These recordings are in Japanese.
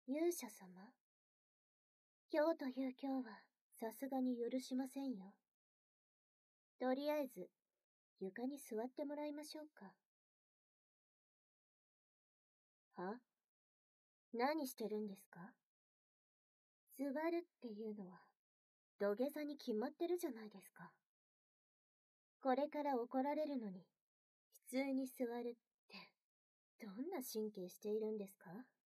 勇者様。今日という今日はさすがに許しませんよ。とりあえず、床に座ってもらいましょうか。は？何してるんですか？座るっていうのは、土下座に決まってるじゃないですか。これから怒られるのに、普通に座るって、どんな神経しているんですか？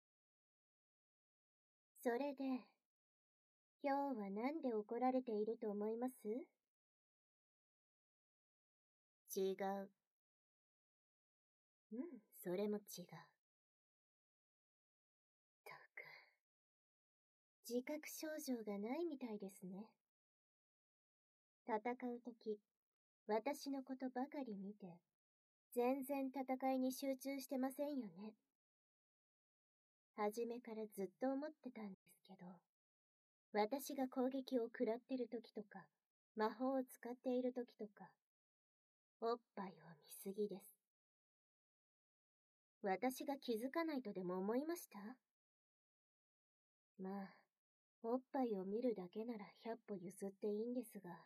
それで、今日はなんで怒られていると思います？違う。それも違う。ったく、自覚症状がないみたいですね。戦うとき、私のことばかり見て、全然戦いに集中してませんよね。初めからずっと思ってたんですけど、私が攻撃を食らってるときとか、魔法を使っているときとか、おっぱいを見すぎです。私が気づかないとでも思いました？まあ、おっぱいを見るだけなら100歩譲っていいんですが、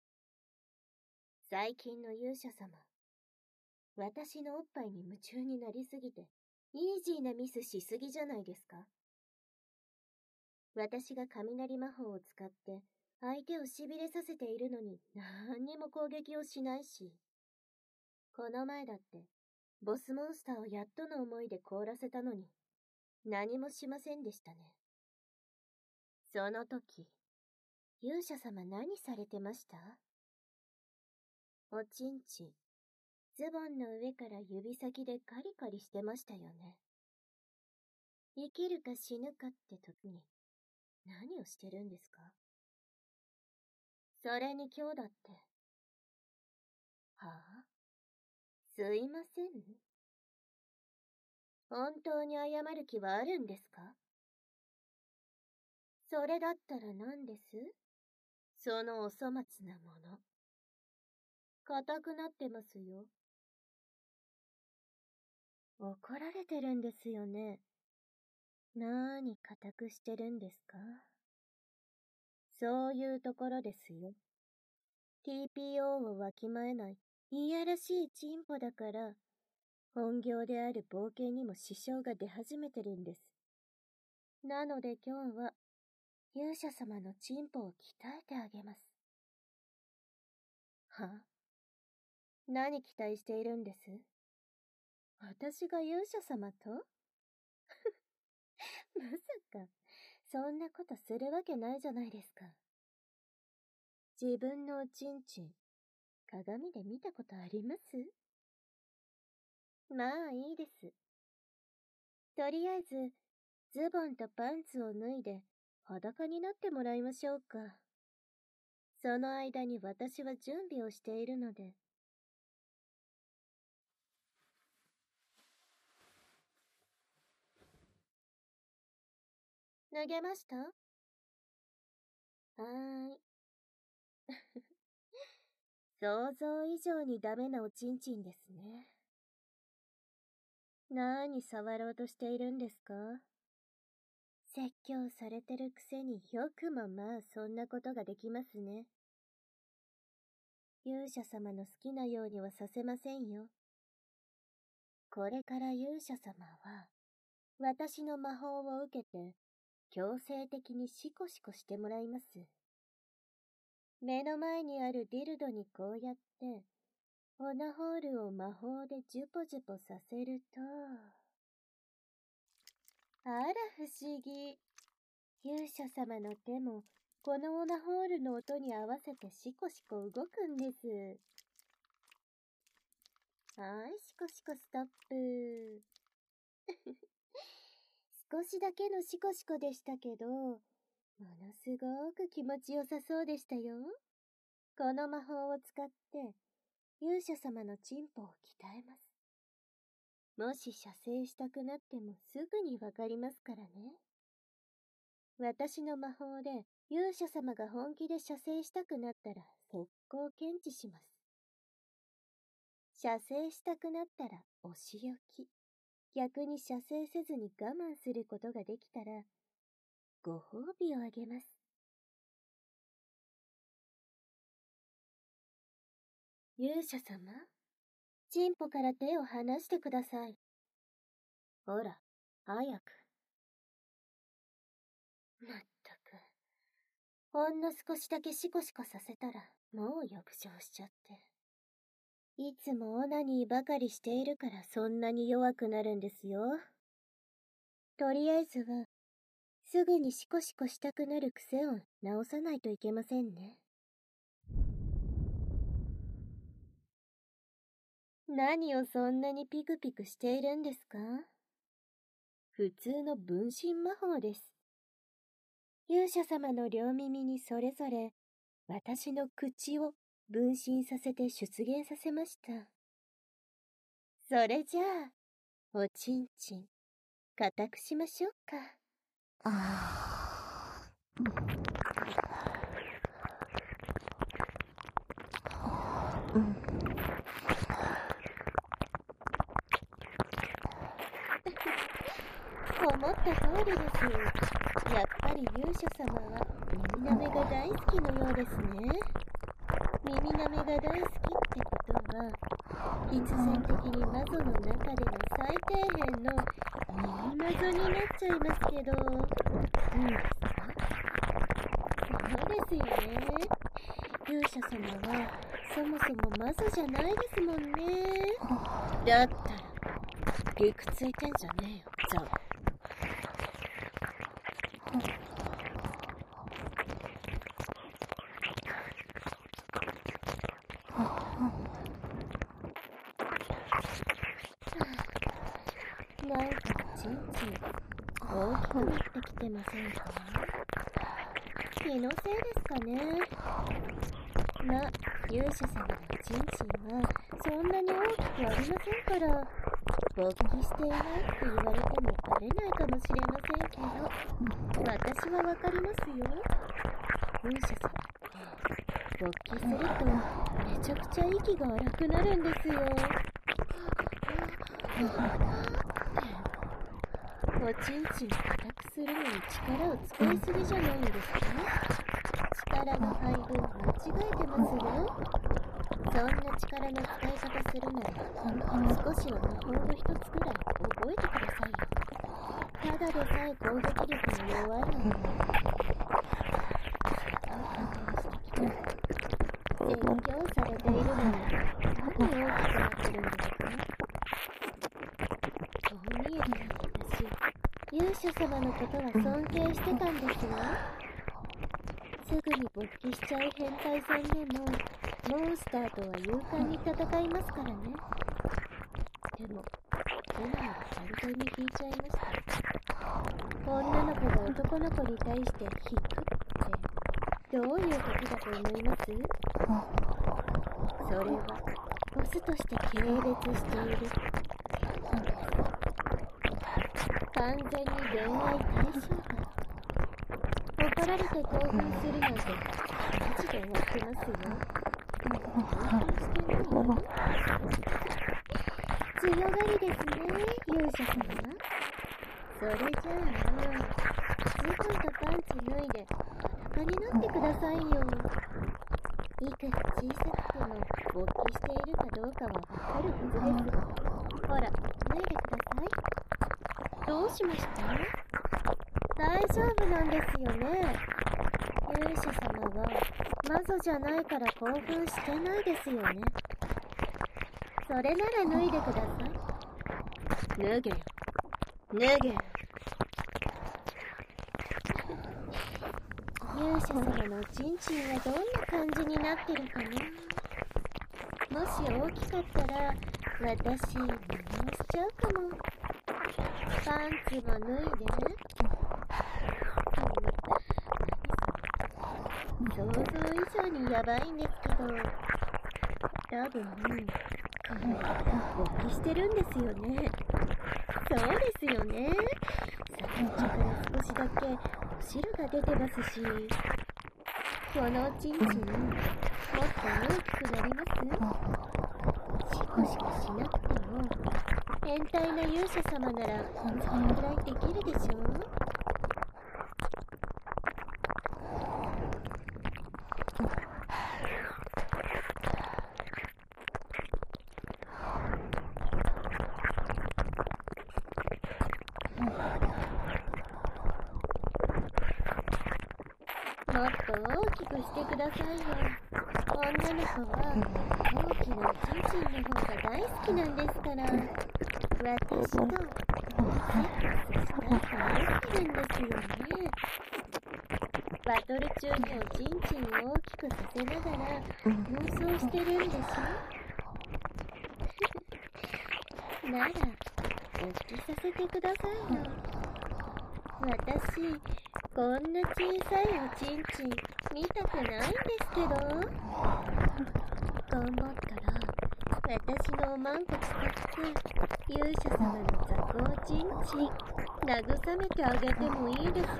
最近の勇者様、私のおっぱいに夢中になりすぎて、イージーなミスしすぎじゃないですか？私が雷魔法を使って相手を痺れさせているのに何にも攻撃をしないし、この前だってボスモンスターをやっとの思いで凍らせたのに何もしませんでしたね。その時、勇者様何されてました？おちんちん、ズボンの上から指先でカリカリしてましたよね。生きるか死ぬかって時に何をしてるんですか？それに今日だって。はあ？すいません。本当に謝る気はあるんですか？それだったら何です？そのお粗末なもの。硬くなってますよ。怒られてるんですよね。なーに硬くしてるんですか？そういうところですよ。TPO をわきまえない、いやらしいチンポだから、本業である冒険にも支障が出始めてるんです。なので今日は、勇者様のチンポを鍛えてあげます。は？何期待しているんです？私が勇者様と？まさか、そんなことするわけないじゃないですか。自分のおちんちん、鏡で見たことあります？まあいいです。とりあえず、ズボンとパンツを脱いで裸になってもらいましょうか。その間に私は準備をしているので。脱げました？はーい。想像以上にダメなおちんちんですね。なーに触ろうとしているんですか？説教されてるくせによくもまあそんなことができますね。勇者様の好きなようにはさせませんよ。これから勇者様は、私の魔法を受けて、強制的にシコシコしてもらいます。目の前にあるディルドにこうやって、オナホールを魔法でジュポジュポさせると、あら不思議。勇者様の手も、このオナホールの音に合わせてシコシコ動くんです。はい、シコシコストップ。少しだけのシコシコでしたけど、ものすごく気持ちよさそうでしたよ。この魔法を使って、勇者様のチンポを鍛えます。もし射精したくなってもすぐにわかりますからね。私の魔法で勇者様が本気で射精したくなったら速攻検知します。射精したくなったらお仕置き。 逆に射精せずに我慢することができたら、ご褒美をあげます。勇者様、チンポから手を離してください。ほら、早く。まったく。ほんの少しだけシコシコさせたら、もう浴場しちゃって。いつもオナニーばかりしているからそんなに弱くなるんですよ。とりあえずは、すぐにシコシコしたくなる癖を直さないといけませんね。何をそんなにピクピクしているんですか？普通の分身魔法です。勇者様の両耳にそれぞれ私の口を分身させて出現させました。それじゃあ、おちんちん、固くしましょうか。思った通りです。やっぱり勇者様は耳なめが大好きのようですね。耳なめが大好きってことは、必然的に魔女の中での最底辺の耳魔女になっちゃいますけど、いいですか？そうですよね。勇者様はそもそも魔女じゃないですもんね。だったら理屈ついてんじゃねえよ、じゃあ。なんかちんちん大きくなってきてませんか？気のせいですかね。ま、勇者様のちんちんはそんなに大きくありませんから、勃起していないって言われてもバレないかもしれませんけど、私はわかりますよ。勇者様って勃起するとめちゃくちゃ息が荒くなるんですよ。おちんちん固くするのに力を使いすぎじゃないんですか？力の配分間違えてますよ。そんな力の使い方するなら、少しは魔法の一つくらい覚えてくださいよ。ただでさえ攻撃力の弱いのに。説教されているのに、何大きくなってるんですか？こう見えて私、勇者様のことは尊敬してたんですよ。すぐに勃起しちゃう変態さんでも、モンスターとは勇敢に戦いますからね。でも、今はちゃんと身引いちゃいました。女の子が男の子に対して引くって、どういうことだと思います？それは、ボスとして軽蔑している。完全に恋愛対象だ。怒られて興奮するなんて、マジで終わってますよ。興奮してないの？強がりですね、勇者様。それじゃあ、ズボンとパンツ脱いで裸になってくださいよ。いくら小さくても勃起しているかどうかはわかるはずです。ほら、脱いでください。どうしました？大丈夫なんですよね。勇者様は魔女じゃないから興奮してないですよね。それなら脱いでください。脱げよ。脱げよ。勇者様のチンチンはどんな感じになってるかな。もし大きかったら私真似をしちゃうかも。パンツも脱いで。想像以上にヤバいんですけど、多分勃起してるんですよね。そうですよね。先っちょから少しだけお汁が出てますし、このおちんちんもっと大きくなります？シコシコしなくても変態な勇者様ならそのくらいできるでしょ。もっと大きくしてくださいよ。女の子は大きなおちんちんの方が大好きなんですから。私とセックスしたいと大好きなんですよね。バトル中におちんちんを大きくさせながら妄想してるんでしょ。なら復帰させてくださいよ。私こんな小さいおちんちん見たくないんですけど。頑張ったら私のおまんこ使って勇者様の雑魚おちんちん慰めてあげてもいいですよ。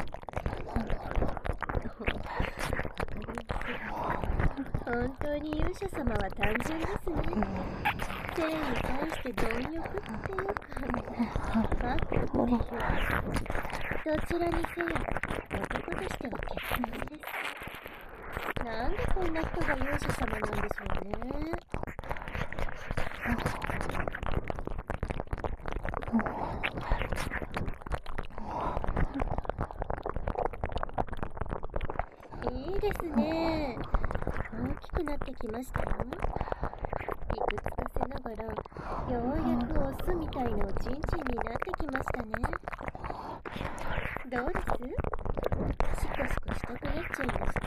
本当に勇者様は単純ですね。性に対して貪欲っていうか、バックっていうか、どちらにせよ男としては欠点です。なんでこんな人が勇者様なんでしょうね。いいですね。大きくなってきましたよ。いくつかせながらようやくオスみたいなおちんちんになってきましたね。どうです？シコシコしたくなっちゃいました？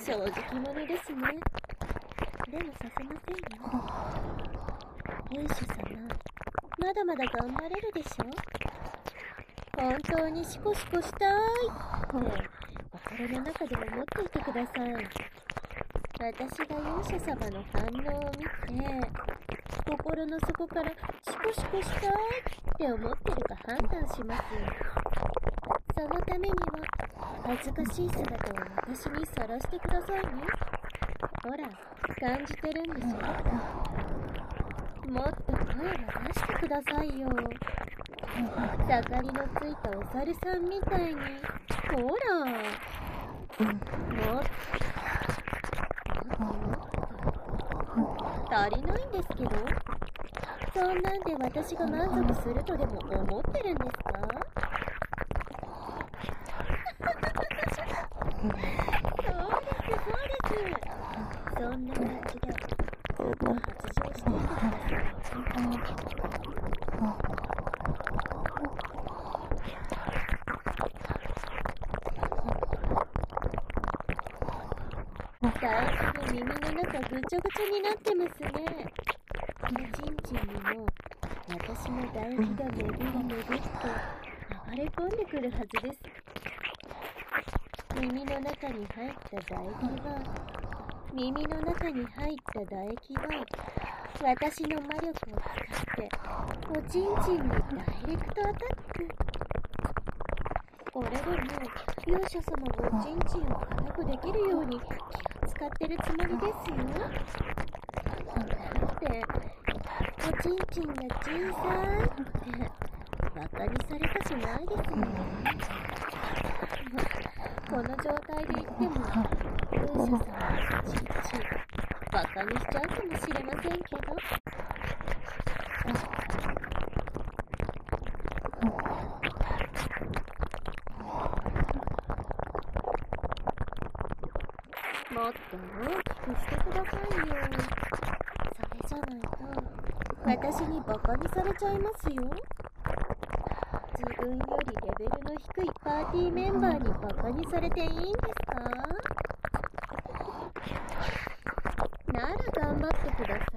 正直者ですね。でもさせませんよ。勇者様、まだまだ頑張れるでしょ。本当にシコシコしたいって心の中で思っていてください。私が勇者様の反応を見て、心の底からシコシコしたいって思ってるか判断します。そのためには恥ずかしい姿を私にさらしてくださいね。ほら、感じてるんでしょ。もっと声を出してくださいよ。盛りのついたお猿さんみたいに。ほら、もっと足りないんですけど。そんなんで私が満足するとでも思ってるんですか？そうです。そんな感じでずっと発情していてください。だいぶ耳の中ぐちゃぐちゃになってますね。おちんちんにも私の唾液が巡り巡って流れ込んでくるはずです。耳の中に入った唾液は私の魔力を使っておちんちんにダイレクトアタック。これでも勇者様がおちんちんを硬くできるように気を使ってるつもりですよ。だっておちんちんが小さいってバカにされたくないですよね。この状態で言っても勇者様のおちんちんバカにしちゃうかもしれませんけど。もっと大きくしてくださいよ。それじゃないと私にバカにされちゃいますよ。自分よりレベルの低いパーティーメンバーにバカにされていいんですか？なら頑張ってください。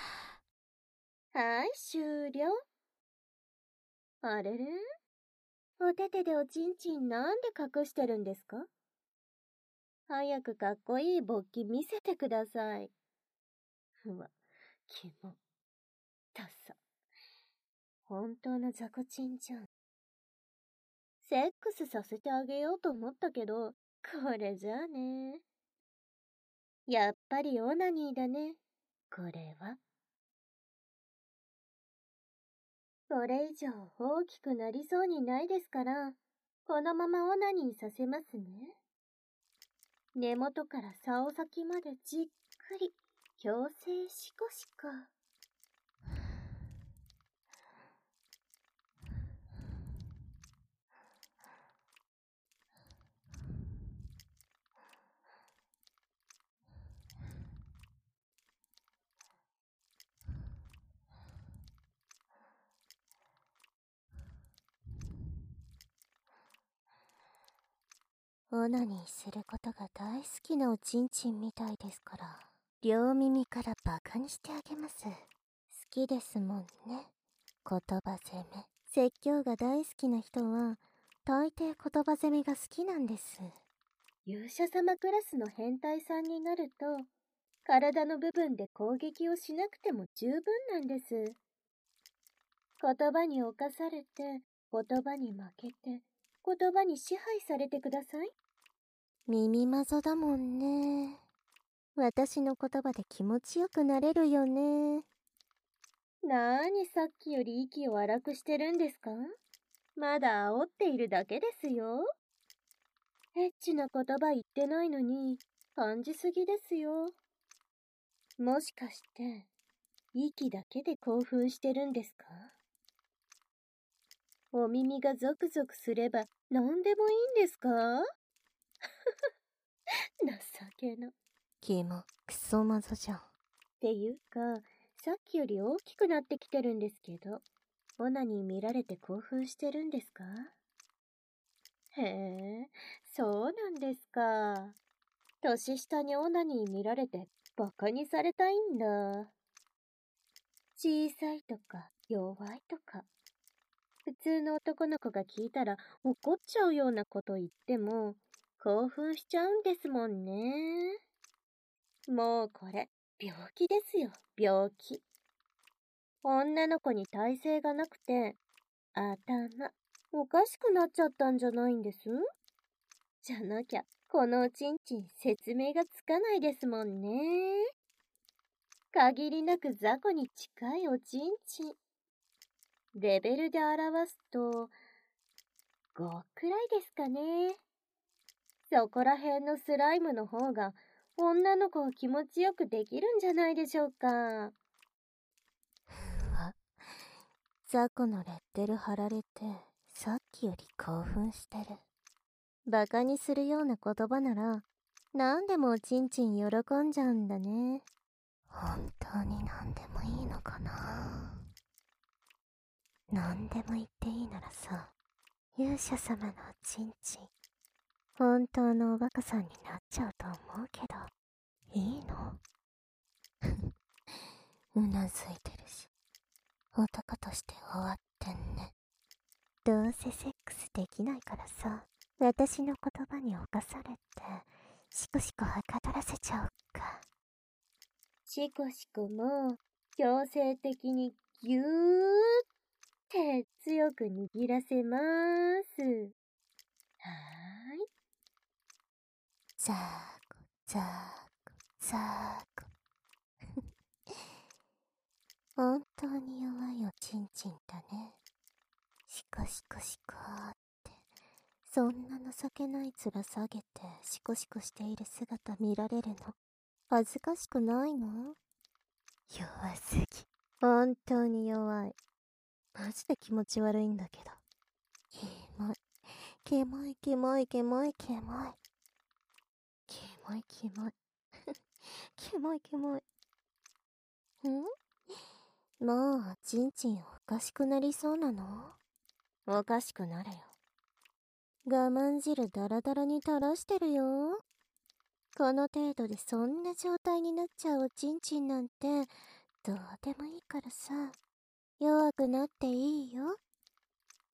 はい、終了。あれれ？ おててでおちんちんなんで隠してるんですか？早くかっこいい勃起見せてください。うわ、キモ。ダサ。本当の雑魚ちんじゃん。セックスさせてあげようと思ったけど、これじゃあね。やっぱりオナニーだね。これは。これ以上大きくなりそうにないですから、このままオナニーさせますね。根元から竿先までじっくり、強制シコシコ。オナニーすることが大好きなおちんちんみたいですから、両耳からバカにしてあげます。好きですもんね。言葉攻め。説教が大好きな人は、大抵言葉攻めが好きなんです。勇者様クラスの変態さんになると、体の部分で攻撃をしなくても十分なんです。言葉に侵されて、言葉に負けて、言葉に支配されてください。耳まぞだもんね。私の言葉で気持ちよくなれるよね。なーにさっきより息を荒くしてるんですか？まだ煽っているだけですよ。エッチな言葉言ってないのに、感じすぎですよ。もしかして、息だけで興奮してるんですか？お耳がゾクゾクすれば何でもいいんですか？情けな。キモ、クソマゾじゃん。っていうか、さっきより大きくなってきてるんですけど、オナに見られて興奮してるんですか？へえ、そうなんですか。年下にオナに見られてバカにされたいんだ。小さいとか弱いとか、普通の男の子が聞いたら怒っちゃうようなこと言っても興奮しちゃうんですもんね。もうこれ病気ですよ、病気。女の子に耐性がなくて頭おかしくなっちゃったんじゃないんです？じゃなきゃこのおちんちん説明がつかないですもんね。限りなく雑魚に近いおちんちん。レベルで表すと、5くらいですかね。そこら辺のスライムの方が女の子を気持ちよくできるんじゃないでしょうか。雑魚のレッテル貼られて、さっきより興奮してる。バカにするような言葉なら、何でもおちんちん喜んじゃうんだね。本当に何でもいいのかな。何でも言っていいならさ、勇者様のおちんちん、本当のおバカさんになっちゃうと思うけど、いいの？うなずいてるし、男として終わってんね。どうせセックスできないからさ、私の言葉に侵されて、シコシコはかどらせちゃおっか。シコシコも、強制的にぎゅーって強く握らせまーす。はーい。ザーコ、ザーコ、ザーコ。本当に弱いおちんちんだね。シコシコシコーって、そんな情けない面下げてシコシコしている姿見られるの、恥ずかしくないの？弱すぎ。本当に弱い。マジで気持ち悪いんだけど。キモい。キモいキモいキモいキモい。キモいキモい。キモいキモい。もう、ちんちんおかしくなりそうなの？おかしくなれよ。我慢汁ダラダラに垂らしてるよ。この程度でそんな状態になっちゃうおちんちんなんて、どうでもいいからさ、弱くなっていいよ。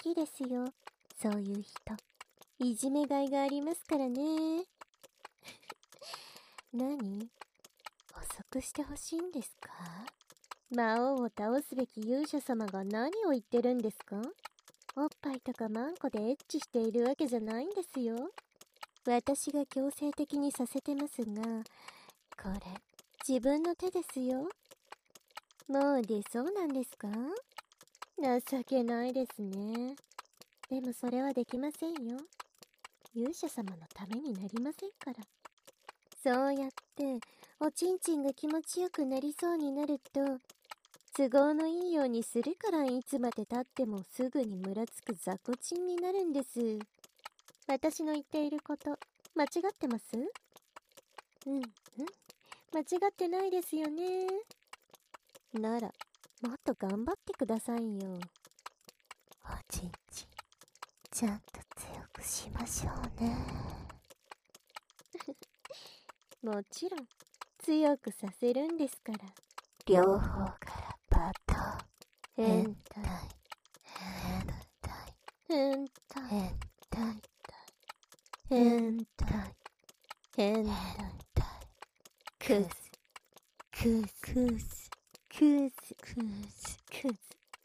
きですよ。そういう人。いじめがいがありますからね。何？遅くしてほしいんですか？魔王を倒すべき勇者様が何を言ってるんですか？おっぱいとかマンコでエッチしているわけじゃないんですよ。私が強制的にさせてますが、これ、自分の手ですよ。もう出そうなんですか？情けないですね。でもそれはできませんよ。勇者様のためになりませんから。そうやって、おちんちんが気持ちよくなりそうになると、都合のいいようにするからいつまで経ってもすぐにムラつく雑魚ちんになるんです。私の言っていること、間違ってます？間違ってないですよね。なら、もっと頑張ってくださいよ。おちんちん、ちゃんと強くしましょうね。もちろん、強くさせるんですから。両方からパターン。変態。変態。変態。変態。クズ。クズ。クズ。クズ。クズ。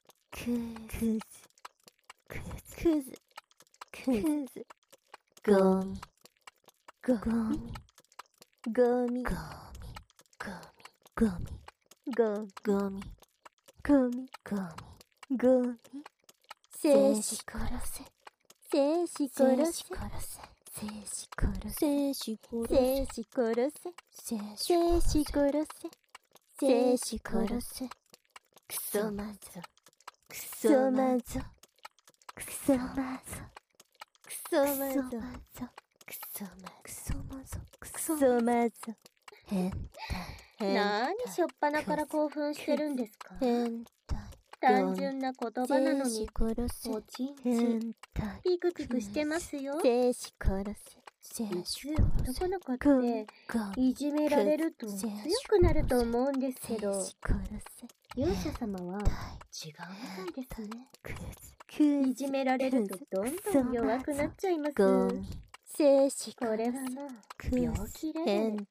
クズ。クズ。ゴミ。ゴミ。ゴミ。ゴミ。ゴミ。ゴミ。ゴミ。ゴミ。ゴミ。生死殺せ。生死殺せ。生死殺せ。生死殺せ。生死殺せ。生死殺せ。生死殺せ。クソマゾ。クソマゾ。クソマゾ。クソマゾ。クソマゾ。クソマゾ。変態。なにしょっぱなから興奮してるんですか？変態。単純な言葉なのに、おちんちん、ピクピクしてますよ。生死殺せ。男の子って、いじめられると強くなると思うんですけど、勇者様は違うみたいですね。いじめられるとどんどん弱くなっちゃいます。生死これはもう病気レベル。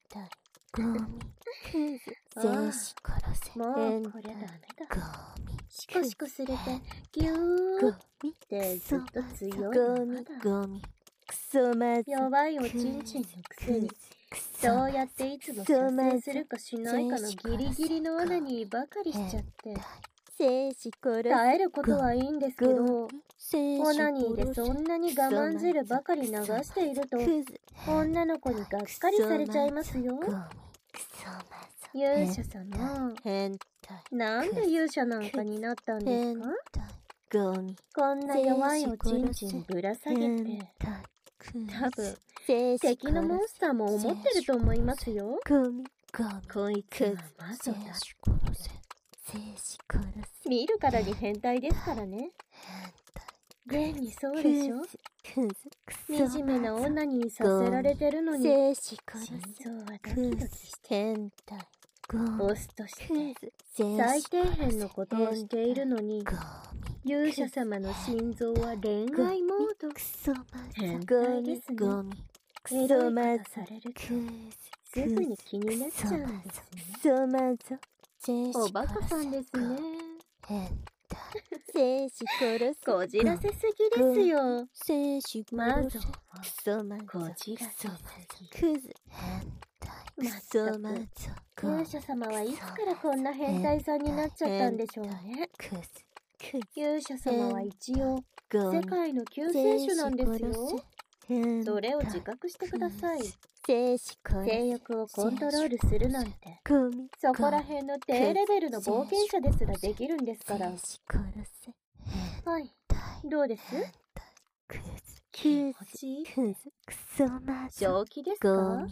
生死殺せ。もうこれダメだ。シコシコすれてギューってずっと強いままだ。クソマズ。弱いおちんちんのくせに、そうやっていつも射精するかしないかのギリギリのオナニーばかりしちゃって。生死殺せ。耐えることはいいんですけど、オナニーでそんなに我慢汁ばかり流していると、女の子にがっかりされちゃいますよ。勇者様、なんで勇者なんかになったんですか？こんな弱いおちんちんぶら下げて、多分、敵のモンスターも思ってると思いますよ。こいつはマゾだ。見るからに変態ですからね。現にそうでしょ？惨めな女にさせられてるのに、心臓はドキドキして、オスとして最底辺のことをしているのに、勇者様の心臓は恋愛モード。変態ですね。エロい方されると、すぐに気になっちゃうんですね。おバカさんですね。生死殺す。こじらせすぎですよ。マゾはこじらせすぎ。まったく、勇者様はいつからこんな変態さんになっちゃったんでしょうね。勇者様は一応、世界の救世主なんですよ。それを自覚してください。性欲をコントロールするなんて、そこら辺の低レベルの冒険者ですらできるんですから。はい、どうです？気持ちいい？正気ですか？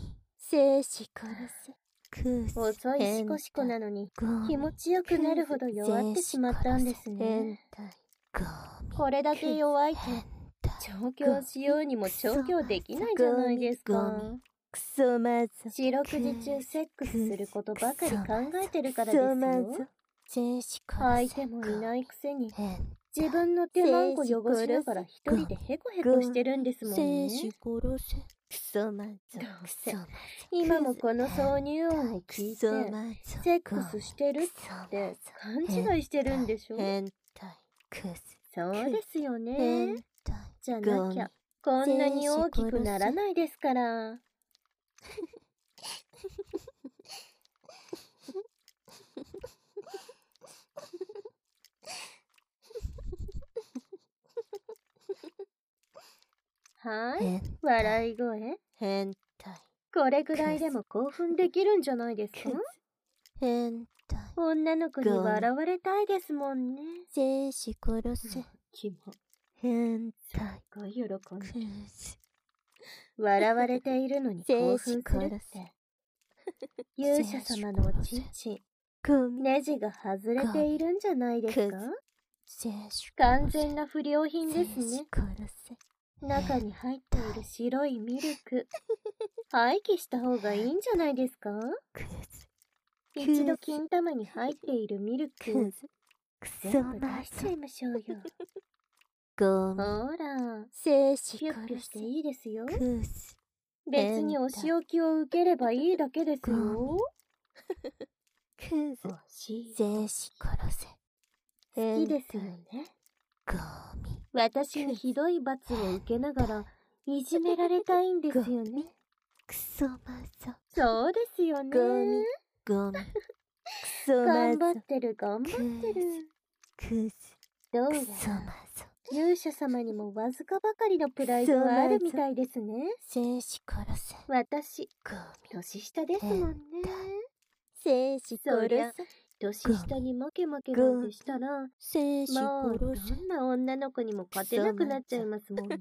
遅いシコシコなのに気持ちよくなるほど弱ってしまったんですね。これだけ弱いと調教しようにも調教できないじゃないですか。四六時中セックスすることばかり考えてるからですよ。相手もいないくせに自分の手マンコ汚しながら一人でヘコヘコしてるんですもんね。 生死殺せ。クソマゾ。 どうせクソマゾ。 今もこの挿入音を聞いて、セックスしてるって勘違いしてるんでしょ。 変態。クズ。 そうですよね。 変態。 じゃなきゃ、こんなに大きくならないですから。はい、笑い声。 変態。 これぐらいでも興奮できるんじゃないですか？ 変態。 女の子に笑われたいですもんね。 生死殺せ。 キモ。 変態。 すっごい喜んで。笑われているのに興奮するって。勇者様のおちんちん、ネジが外れているんじゃないですか？完全な不良品ですね。中に入っている白いミルク、廃棄した方がいいんじゃないですか？一度金玉に入っているミルク、全部出しちゃいましょうよ。ほら、ピュッピュしていいですよ。別にお仕置きを受ければいいだけですよ。おし生死殺せ。 好きですよね。私にひどい罰を受けながらいじめられたいんですよね。 クソマゾ。 そうですよね。 ゴミ。クソマゾ。 頑張ってる頑張ってる。 クズ。 どうやら勇者様にもわずかばかりのプライドがあるみたいですね。 生死殺せ。 私、年下ですもんね。 生死殺せ。 年下にモケモケなんてしたら、もうどんな女の子にも勝てなくなっちゃいますもんね。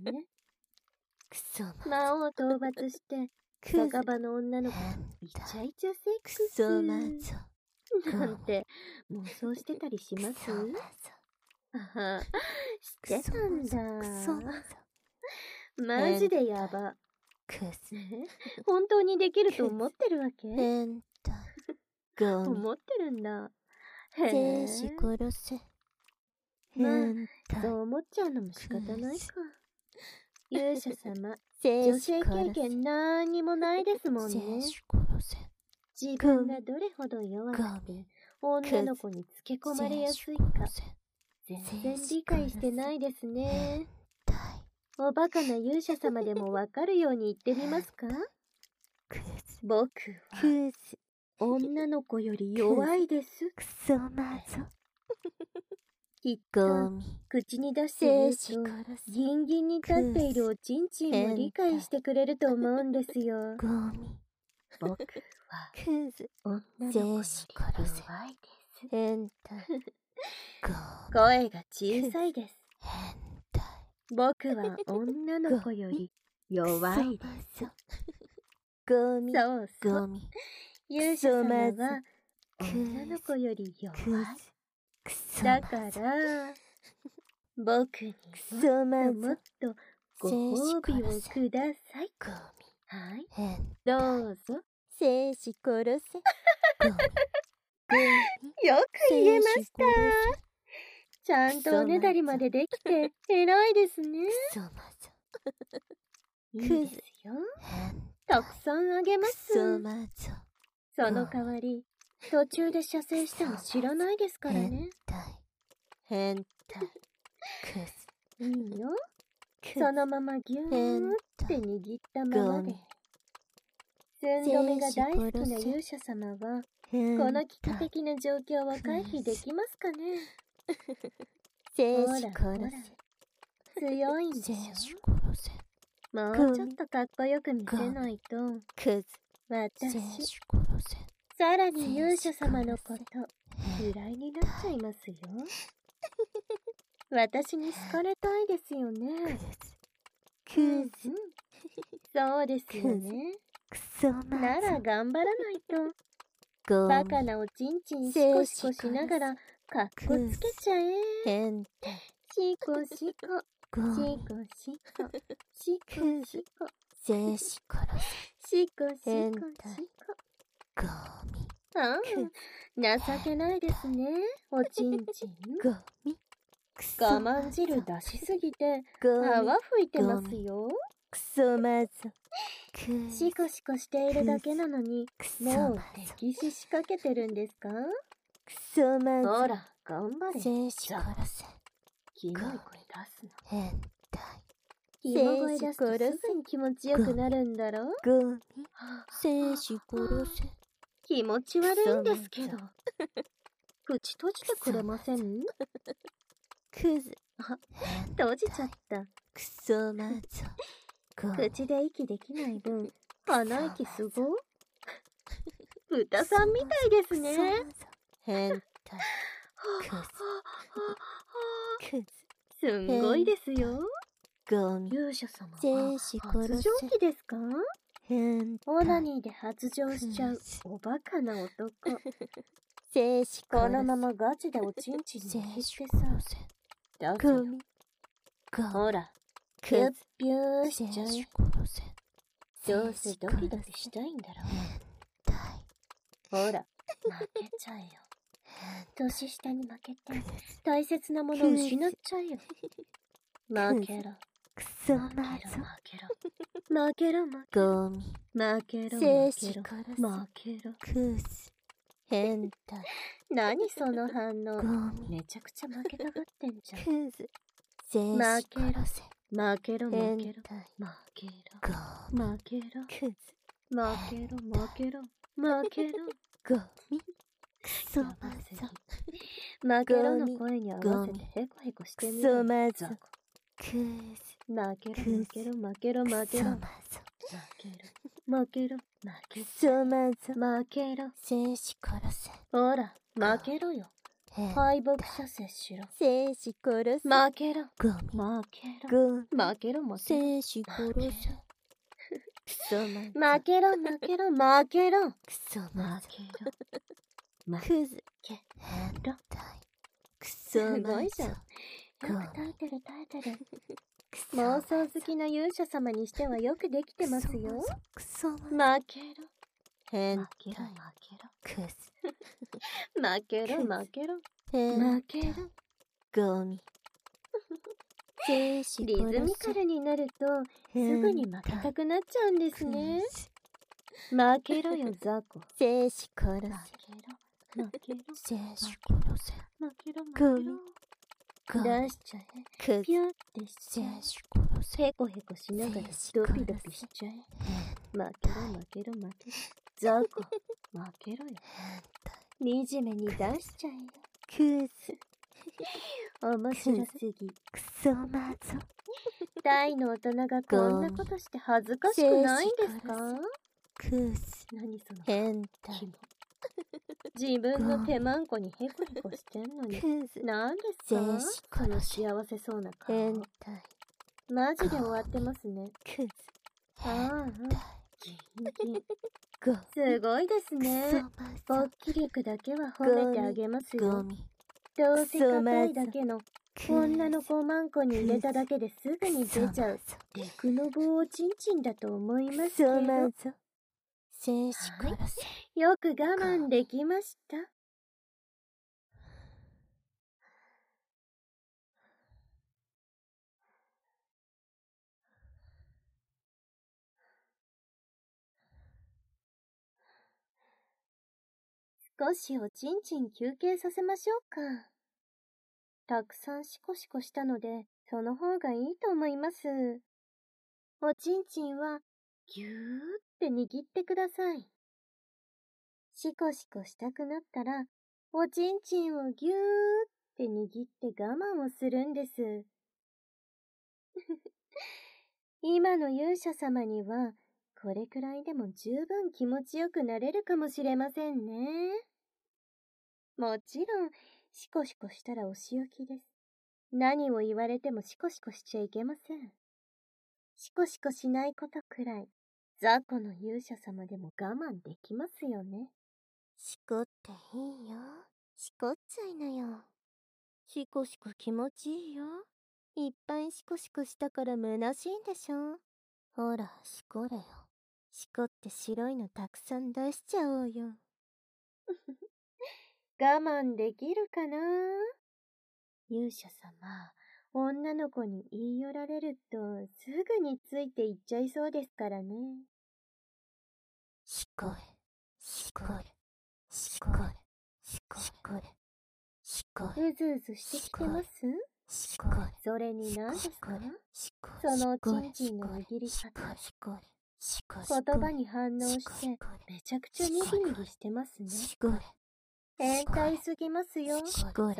魔王討伐して、酒場の女の子イチャイチャセックスなんて妄想してたりします？あは、してたんだ。マジでやば。本当にできると思ってるわけ？思ってるんだ。へえ。まあ、そう思っちゃうのも仕方ないか。勇者様、女性経験なーにもないですもんね。自分がどれほど弱くて女の子につけ込まれやすいか、全然理解してないですね。おバカな勇者様でもわかるように言ってみますか？僕は女の子より弱いです。きっと口に出して言うとギンギンに立っているおちんちんも理解してくれると思うんですよ。僕は女の子より弱いです。声が小さいです。僕は女の子より弱いです。そうそう。勇者様は女の子より弱い。だから、僕にもっとご褒美をください。はい。どうぞ。 生死殺せ。 よく言えました。ちゃんとおねだりまでできて偉いですね。いいですよ。たくさんあげます。その代わり、途中で射精しても知らないですからね。いいよ。そのままギューって握ったままで。寸止めが大好きな勇者様は、この危機的な状況を回避できますかね？ほらほら、強いんでしょ？もうちょっとかっこよく見せないと、私、さらに勇者様のこと嫌いになっちゃいますよ。私に好かれたいですよね。そうですよね。なら頑張らないと。バカなおちんちんシコシコしながらかっこつけちゃえ。シコシコ、シコシコ、シコシコ、シコシコシコ。ああ、情けないですね、おちんちん。 クソ我マゾ慢汁出しすぎてゴミ泡吹いてますよ。 クソマゾクシコシコしているだけなのに、 クソもうマゾ溺死しかけてるんですか？ クソマゾほら、頑張れ。 生死殺せキモい声出すの。 変態キモ声出すとすぐに気持ちよくなるんだろ？ ゴミ生死殺せ気持ち悪いんですけど。口閉じてくれません？ クズ閉じちゃった。 クソマゾゴミ口で息できない分、鼻息すご？豚さんみたいですね。 変態クズすんごいですよ。 ゴミ勇者様生死は発殺せ情期ですか？ 変オナ態ニーで発情しちゃうおバカな男。 生死こ殺せのままガチでおちんちんに生切死ってさ、 殺せどうぞ。 ゴミゴミほら、 クピュッズピューしちゃ生死え。 殺せどうせドキドキしたいんだろ変態ほら、負けちゃえよ。年下に負けて、大切なものを失っちゃえよ。負けろ。 クソ負マけろ、 ゾ負けろ。負けろ、負けろ。 ゴミ負けろ、 生負けろ。 死殺せ負けろ。 クズ変態何その反ゴ応。 ミめちゃくちゃ負けたがってんじゃん。 クズ生死殺せ負けろ、負変けろ。 態負けろ。 ゴミ負けろ。 クズ負けろ、負けろ。負けろ。 ゴミクソやマゾばすぎ。負けろの声に合わせてヘコヘコしてみろ。 クソマゾザコクズ負けろ、負けろ、負けろ、負けろ。負クソマゾけろ、負けろ、負けクソマゾ負けろ。 生死殺せほら、負けろよ。 変敗北射精しろ。 生死殺せ負けろ。 ゴミ負けろ。 ゴミ負けろ、負けろ。 生死殺せクソマゾ負けろ、負けろ、負けろ。 クソマゾ負けろ。負クズけ変ろ。 態クソマすゾごいじゃん。よくゴミ耐えてる、耐えてる。 クソ妄想好きな勇者様にしてはよくできてますよ。 クソマゾ負けろ。 変負けろ、 態負けろ。 クズ負けろ、負けろ。 変負けろ。 ゴミ生死リズミカルになると、すぐに負けたくなっちゃうんですね。負けろよ、ザコ。 生死殺負けろ、 せ負けろ。 生死殺せ負けろ、負ゴミけろ。 ゴミ出しちゃえ。 クズピュッてしちゃ生死殺せえ。へこへこしながらドピドピしちゃえ。負けろ、負けろ、負けろ。ザコ、負けろよ。惨めに出しちゃえよ。 クズ面白すぎ。 クソマゾ大の大人がこんなことして恥ずかしくないんですか？ クズ何その変態キモ。自分の手マンコにヘコヘコしてんのに。 クズ何ですか？ 生死その殺せ幸せそうな顔。 変態マジで終わってますね。 クズああ、ギンギン。 ゴすごいですクソね。 マ勃起力だけは褒めてあげますよ。 ゾゴミどうせ硬いだけの女の子マンコに入れただけですぐに出ちゃうテクノボおちんちんだと思いますけど、 クソマゾ生死殺せよく我慢できました。少しおちんちん休憩させましょうか。たくさんシコシコしたので、その方がいいと思います。おちんちんはぎゅーって握ってください。シコシコしたくなったら、おちんちんをぎゅーって握って我慢をするんです。今の勇者様には、これくらいでも十分気持ちよくなれるかもしれませんね。もちろん、シコシコしたらお仕置きです。何を言われてもシコシコしちゃいけません。シコシコしないことくらい、雑魚の勇者様でも我慢できますよね。 しこっていいよしこっちゃいなよシコシコ気持ちいいよいっぱいシコシコしたから虚しいんでしょほらしこれよしこって白いのたくさん出しちゃおうよ我慢できるかな？ 勇者様、女の子に言い寄られるとすぐについていっちゃいそうですからね。 しこれ、しこれ、しこれ、しこれ、しこれ。 うずうずしてきてます？ しこれ。 それに何ですか？ しこそのちんちんの握り方。言葉に反応してめちゃくちゃにぎにぎしてますね。変態すぎますよ。さすが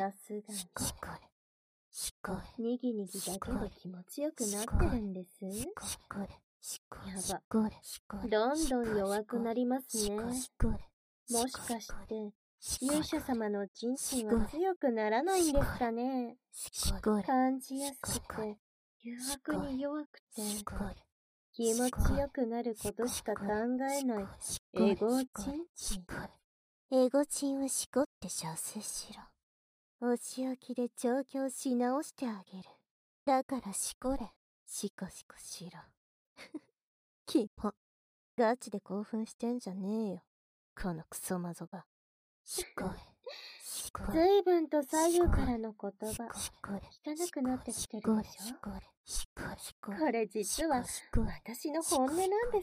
に。にぎにぎだけで気持ちよくなってるんです。やば。どんどん弱くなりますね。もしかして、勇者様のちんちんは強くならないんですかね。感じやすくて、誘惑に弱くて、気持ちよくなることしか考えない、エゴちんちん。 エゴチンをしこって射精しろ。お仕置きで調教し直してあげる。だからしこれ、しこしこしろ。キモ。ガチで興奮してんじゃねえよ。このクソマゾが。しこれ、しこれ。 随分と左右からの言葉、汚くなってきてるでしょ。これ実は私の本音なんです。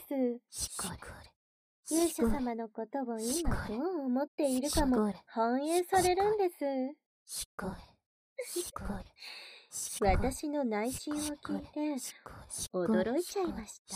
勇者様のことを今どう思っているかも反映されるんです。私の内心を聞いて驚いちゃいました。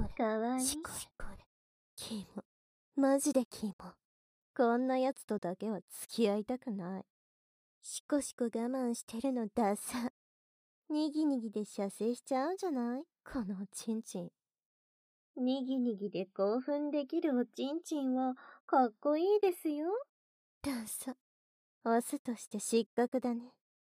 かわいい。 キモ。マジでキモ。こんなやつとだけは付き合いたくない。しこしこ我慢してるのダサ。にぎにぎで射精しちゃうんじゃない？このおちんちん。 にぎにぎで興奮できるおちんちんはかっこいいですよ。 ダサ。オスとして失格だね。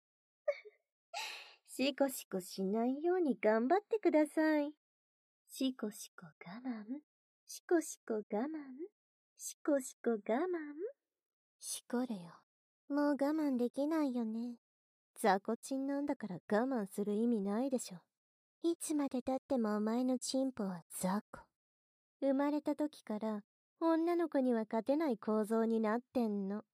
しこしこしないように頑張ってください。しこしこ我慢。しこしこ我慢。しこしこ我慢。 しこれよ。もう我慢できないよね。雑魚チンなんだから我慢する意味ないでしょ。いつまで経ってもお前のチンポは雑魚。生まれた時から女の子には勝てない構造になってんの。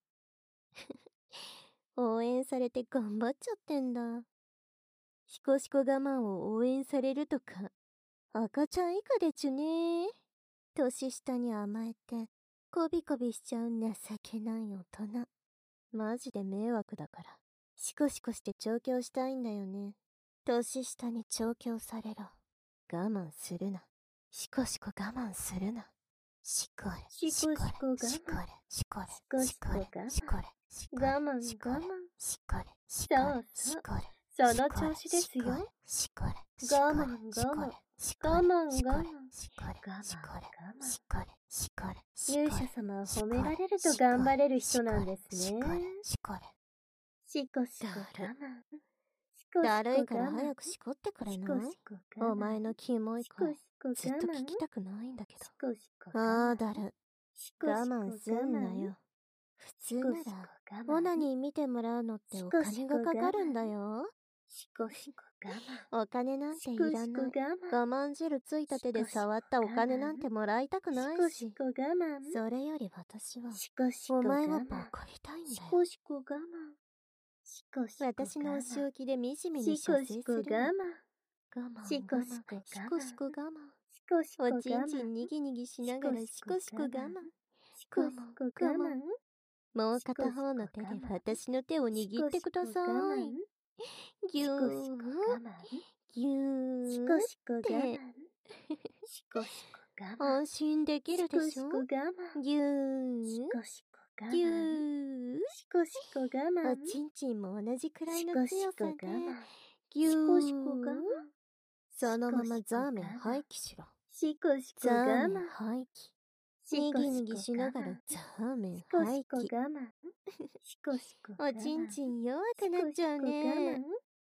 応援されて頑張っちゃってんだ。しこしこ我慢を応援されるとか、赤ちゃん以下でちゅね。年下に甘えて、こびこびしちゃう情けない大人。マジで迷惑だから。シコシコして調教したいんだよね。年下に調教されろ。我慢するな。シコシコ我慢するな。しこれ。 しこしこ我慢。 しこれ。しこれ。 しこしこ我慢。 しこれ。 我慢我慢。 しこれ。 そうそう。その調子ですよ。 しこれ。 我慢我慢。我慢我慢。我慢。勇者様は褒められると頑張れる人なんですね。しこしこ我慢。 だるいから早くしこってくれない？お前のキモい声ずっと聞きたくないんだけど。ああだる。我慢すんなよ。普通ならオナニー見てもらうのってお金がかかるんだよ。お金なんていらない。我慢汁ついた手で触ったお金なんてもらいたくないし。それより私はお前をボコりたいんだよ。私のお仕置きでみじみに射精するの。我慢。しこしこ我慢。おちんちんにぎにぎしながらしこしこ我慢。もう片方の手で私の手を握ってください。ぎゅーぎゅーって安心できるでしょ。ぎゅーぎゅーおちんちんも同じくらいの強さでぎゅーそのままザーメン廃棄しろ。ザーメン廃棄。にぎにぎしながらザーメン廃棄。おちんちん弱くなっちゃうね。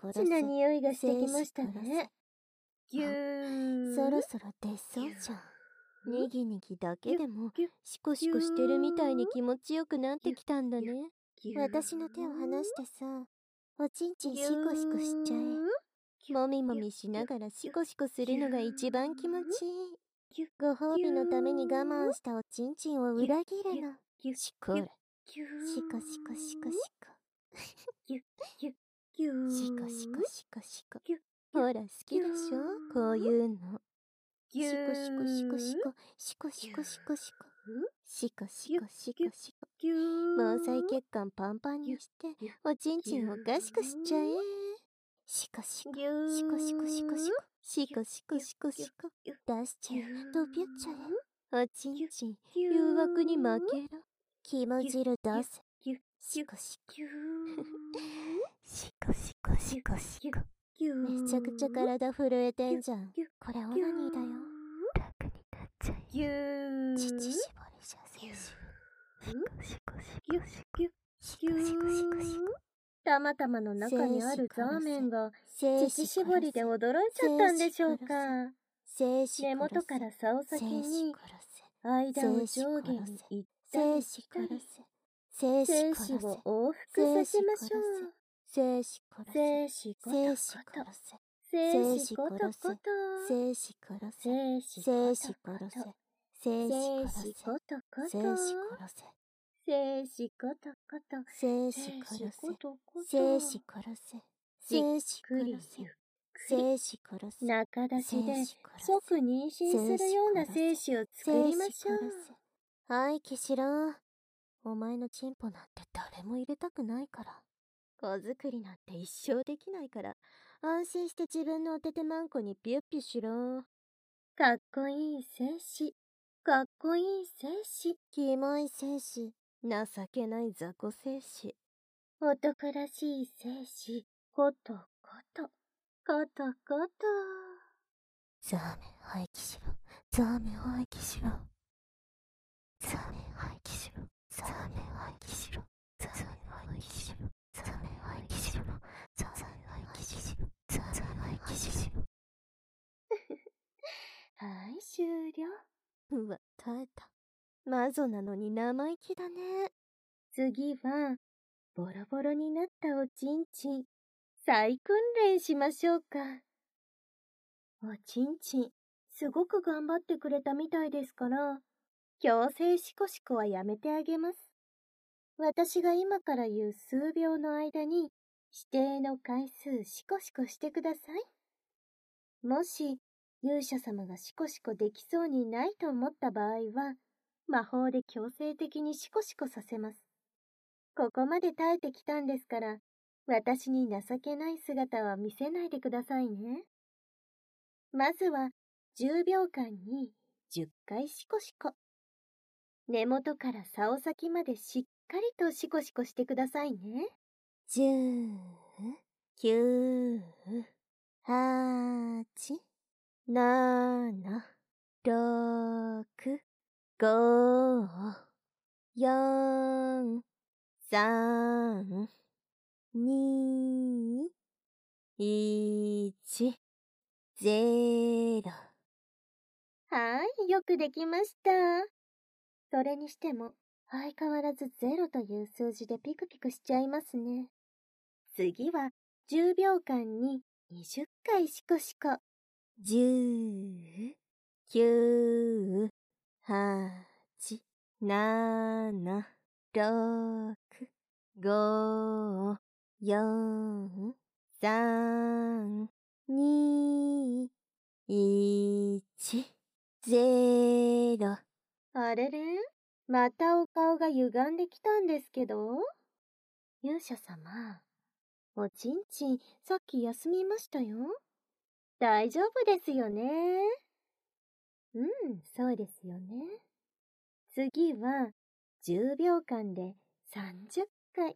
ッチな匂いがしてきましたね。ぎゅー。 そろそろ出そうじゃん。にぎにぎだけでもぎゅシコシコしてるみたいに気持ちよくなってきたんだね。 ぎゅ私の手を離してさ、おちんちんシコシコしちゃえ。もみもみしながらシコシコするのが一番気持ちいい。ご褒美のために我慢したおちんちんを裏切るの。しこら。シコシコシコシコ。 ぎゅぎゅぎゅー。 シコシコシコシコ。 ぎゅほら好きでしょこういうの。 ぎゅシコシコシコシー。 コ。シコシコシコシコ。シコシコシコシコ。 ぎゅー。 毛細血管パンパンにしておちんちんおかしくしちゃえ。シコシコぎゅー。 シコシコシコシコシコシコシコシコ出しちゃえとぴゅっちゃえ。おちんちん誘惑に負けろ。肝汁出せ。シコシコぎゅー。 シコシコシコシコ。 ぎゅー。 めちゃくちゃ体震えてんじゃん。これオナニーだよ。楽になっちゃえ。 ぎゅー。 乳搾りじゃせし。シコシコシコシコ。 ぎゅシコシコシコシコ。 たまたまの中にあるザーメンが精乳搾りで驚いちゃったんでしょうか。根元から竿先に間を上下に行ったり来たり精子を往復させましょう。 精子精子ことこと精子ことこと精子殺せ精子精子ことこと殺せ精子殺せ精子ことこと精子殺せ生死ことこと、 生死殺せ。 ことこと、 生死殺せ。生死ゆっくり殺せ。 ゆっくり、 生死殺せ。 中出しで生死殺せ。 即妊娠するような精子を作りましょう。 はい、キシラ。お前のチンポなんて誰も入れたくないから。子作りなんて一生できないから、安心して自分のおててまんこにピュッピュしろ。 かっこいい精子、かっこいい精子、 キモい精子、情けない雑魚精子。 男らしい精子、ことこと、ことこと。 ザーメン廃棄しろ。ザーメン廃棄しろ。ザーメン廃棄しろ。ザーメン廃棄しろ。ザーメン廃棄しろ。ザーメン廃棄しろ。ザーメン廃棄しろ。ザーメン廃棄しろ。 はい、終了。 うわ、耐えた。マゾなのに生意気だね。 次は、ボロボロになったおちんちん、再訓練しましょうか。おちんちん、すごく頑張ってくれたみたいですから、強制シコシコはやめてあげます。私が今から言う数秒の間に、指定の回数シコシコしてください。もし、勇者様がシコシコできそうにないと思った場合は、魔法で強制的にシコシコさせます。ここまで耐えてきたんですから、私に情けない姿は見せないでくださいね。まずは、10秒間に10回シコシコ。根元から竿先までしっかりとシコシコしてくださいね。 10、9、8、7、6、5、4、3、2、1、0。 はい、よくできました。それにしても、相変わらず0という数字でピクピクしちゃいますね。次は、10秒間に20回シコシコ。 10、9、8、7、6、5、4、3、2、1、0。 あれれ、またお顔が歪んできたんですけど。勇者様、おちんちんさっき休みましたよ。大丈夫ですよね。うん、そうですよね。次は、10秒間で30回。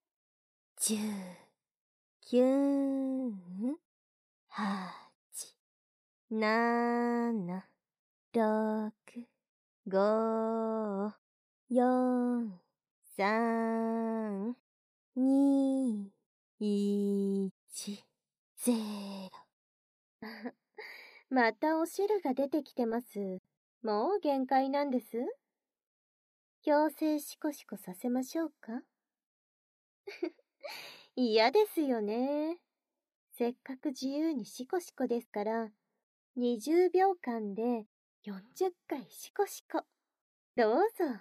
10、9、8、7、6、5、4、3、2、1、0。 またお汁が出てきてます。もう限界なんです。強制シコシコさせましょうか。嫌ですよね。せっかく自由にシコシコですから、20秒間で40回シコシコ。どうぞ。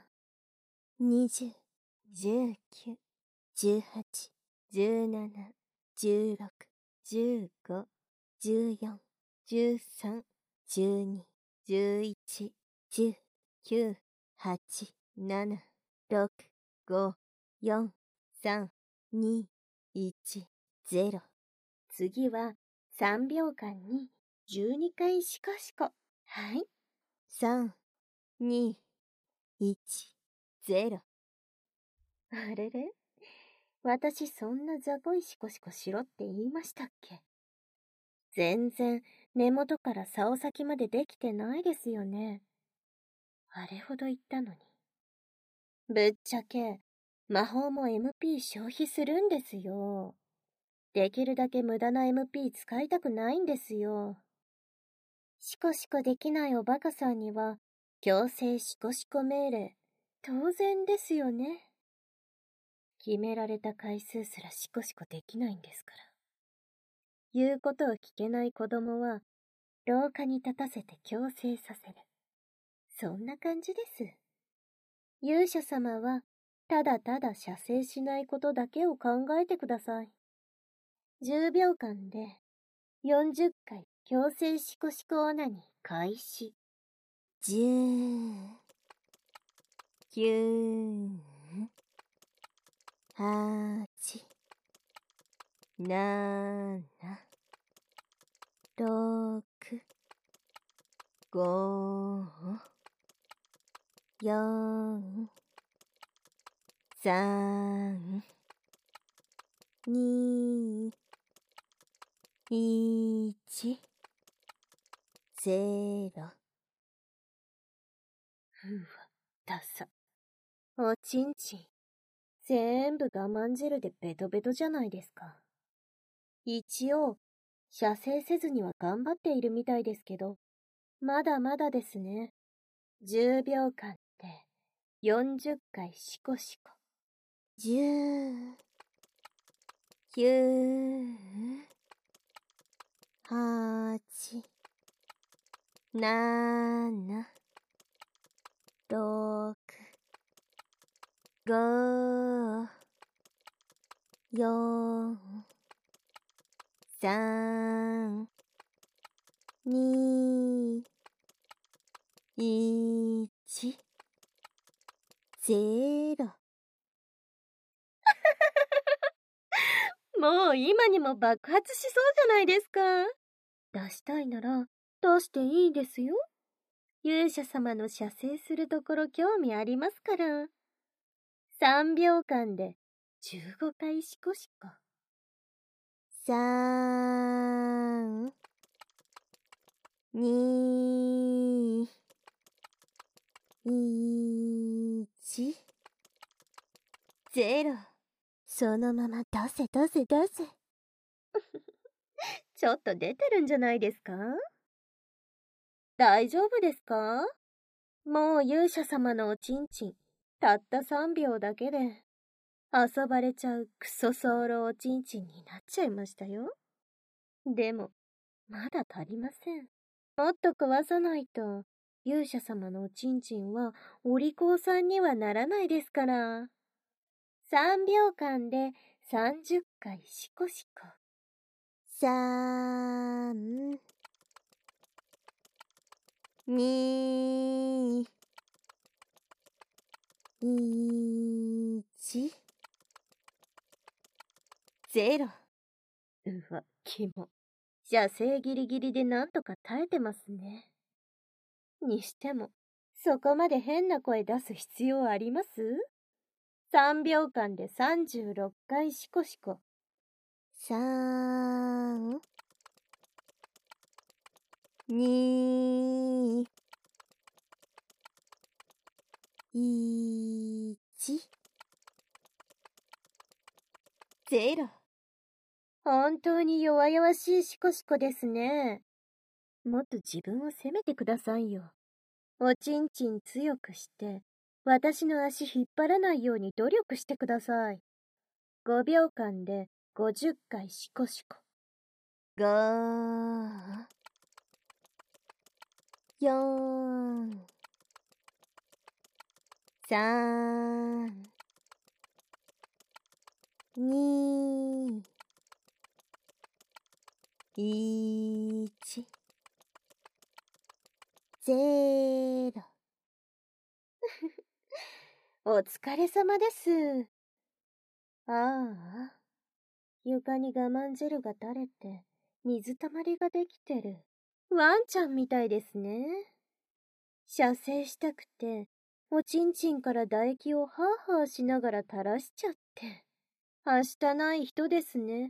20、19、18、17、16、15、14、13、12、11、10、9、8、7、6、5、4、3、2、1、0。 次は3秒間に12回シコシコ。はい。 3、2、1、0。 あれれ、私そんなザコいシコシコしろって言いましたっけ？全然根元から竿先までできてないですよね。あれほど言ったのに。ぶっちゃけ、魔法も MP 消費するんですよ。できるだけ無駄な MP 使いたくないんですよ。シコシコできないおバカさんには、強制シコシコ命令、当然ですよね。決められた回数すらシコシコできないんですから。言うことを聞けない子供は、廊下に立たせて強制させる。そんな感じです。勇者様は、 ただただ射精しないことだけを考えてください。10秒間で40回強制シコシコオナニー開始。 10、9、8、7、6、5、4、3、2、1、0。 うわ、ダサ。おちんちん。全部我慢汁でベトベトじゃないですか。一応、射精せずには頑張っているみたいですけど、まだまだですね。10秒間で40回シコシコ。 10、9、8、7、6、5、4、3、2、1、0。 もう今にも爆発しそうじゃないですか。出したいなら出していいですよ。勇者様の射精するところ興味ありますから。3秒間で15回シコシコ。 3、2、1、0。そのまま出せ出せ出せ。 ちょっと出てるんじゃないですか？大丈夫ですか？もう勇者様のおちんちん、たった3秒だけで、遊ばれちゃうクソソウロおちんちんになっちゃいましたよ。でも、まだ足りません。もっと壊さないと、勇者様のおちんちんはお利口さんにはならないですから。3秒間で30回シコシコ。 3、2、1、0。 うわ、キモ。射精ギリギリでなんとか耐えてますね。にしても、そこまで変な声出す必要あります？ 3 秒間で36回シコシコ。 3、2、1、0。 本当に弱々しいシコシコですね。もっと自分を責めてくださいよ。おちんちん強くして、私の足引っ張らないように努力してください。5秒間で50回シコシコ。 5、4、3、2、1、0。 お疲れ様です。ああ、床に我慢汁が垂れて、水たまりができてる。ワンちゃんみたいですね。射精したくて、おちんちんから唾液をハーハーしながら垂らしちゃって。はしたない人ですね。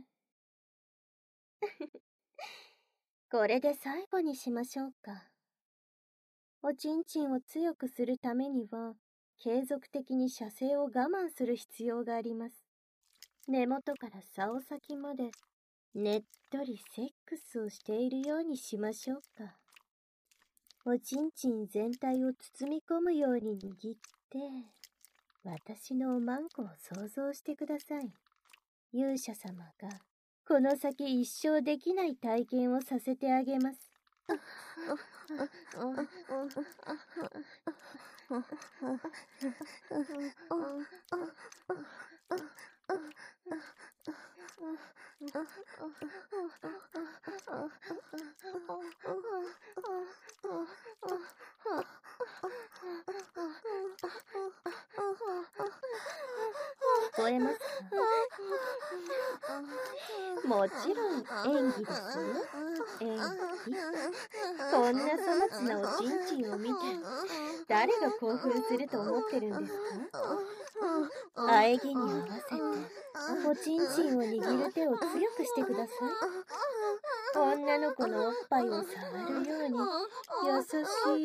これで最後にしましょうか。おちんちんを強くするためには、継続的に射精を我慢する必要があります。根元から竿先まで、ねっとりセックスをしているようにしましょうか。おちんちん全体を包み込むように握って、私のおまんこを想像してください。勇者様が、この先一生できない体験をさせてあげます。 聞こえますか？もちろん演技ですよ。演技。こんな粗末なおちんちんを見て誰が興奮すると思ってるんですか？喘ぎに合わせておちんちんを握る手を強くしてください。女の子のおっぱいを触るように優し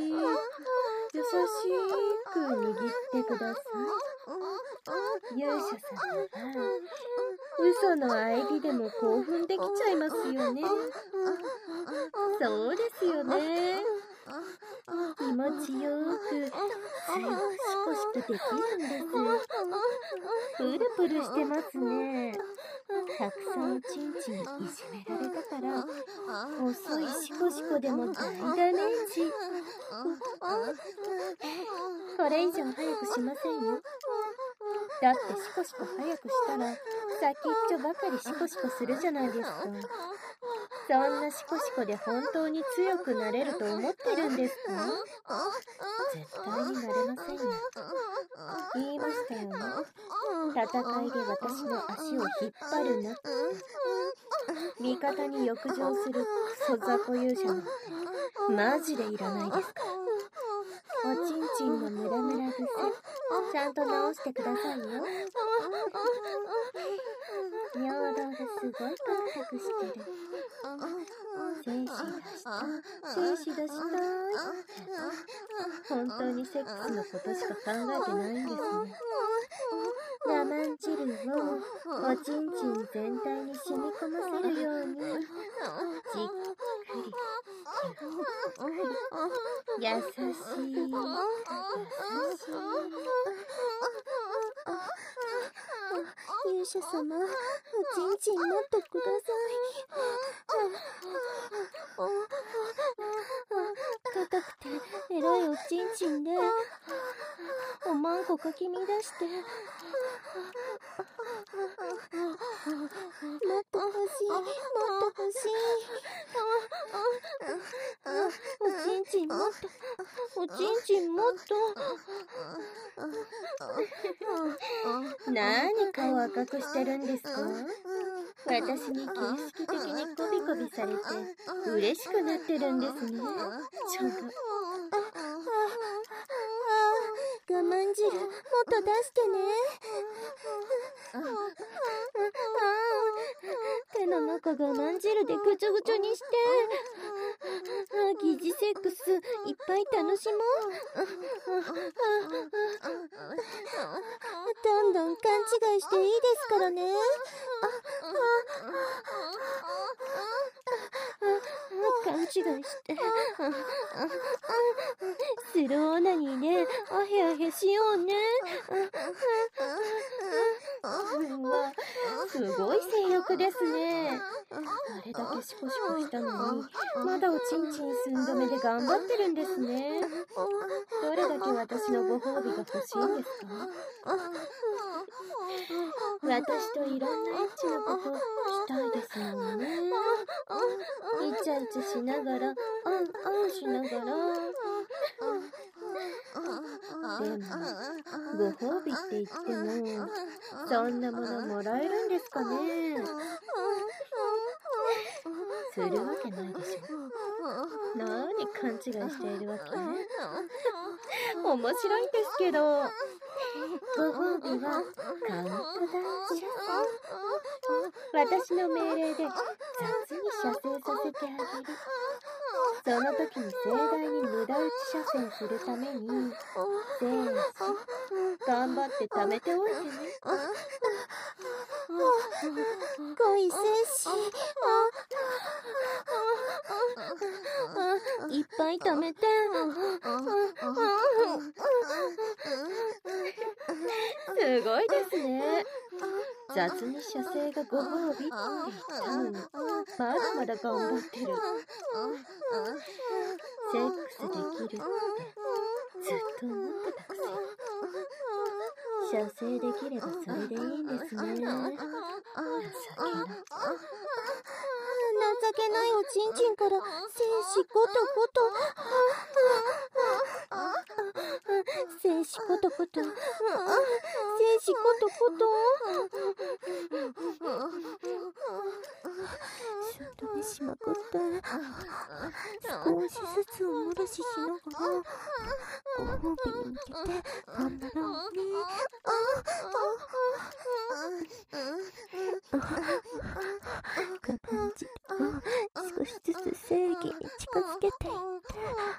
く握ってください。勇者さんは嘘の喘ぎでも興奮できちゃいますよね。そうですよね。気持ちよく強くシコシコできるんです。プルプルしてますね。たくさんおちんちんいじめられたから遅いシコシコでも大ダメージ。これ以上早くしませんよ。だってシコシコ早くしたら先っちょばかりシコシコするじゃないですか。そんなシコシコで本当に強くなれると思ってるんですか？絶対になれませんよ。言いましたよね。戦いで私の足を引っ張るなって。味方に浴場するクソ雑魚勇者なんてマジでいらないですから。おちんちんのムラムラ癖ちゃんと直してくださいよ。尿道がすごいカクカクしてる。精子出したいって本当にセックスのことしか考えてないんですね。ラマン汁をおちんちん全体に染み込ませるようにじっくり優しい。 勇者様、おちんちんもっとください。硬くてエロいおちんちんでおまんこかき乱してもっと欲しい、もっと欲しい。おちんちんもっと、おちんちんもっと。何顔赤くしてるんですか？私に形式的にコビコビされて嬉しくなってるんですね。ちょっと我慢汁もっと出してね。手の中我慢汁でぐちょぐちょにして疑似セックスいっぱい楽しもう。どんどん勘違いしていいですからね。勘違いしてスローオナニーでアヘアヘしようね。 すごい性欲ですね。あれだけシコシコしたのにまだおちんちん寸止めで頑張ってるんですね。どれだけ私のご褒美が欲しいんですか？私といろんなエッチなことしたいですもんね。イチャイチャしながらあんあんしながら。でもご褒美って言ってもそんなものもらえるんですかね？するわけないでしょ。何勘違いしているわけ？面白いんですけど。ご褒美はカウントダウン射精。私の命令で雑に射精させてあげる。その時に盛大に無駄打ち射精するために精子頑張って貯めておいてね。 恋精子いっぱい貯めて。 すごいですね。雑に射精がご褒美って言ったのにまだまだ頑張ってる。セックスできるってと思ってたくせ。射精できればそれでいいんですね。情けな。 情けないおちんちんから精子コトコト、精子コトコト、精子コトコト。しょとめしまくった。少しずつおもらししながらご褒美に向けて頑張ろうね。我慢時間を少しずつ正義に近づけていって、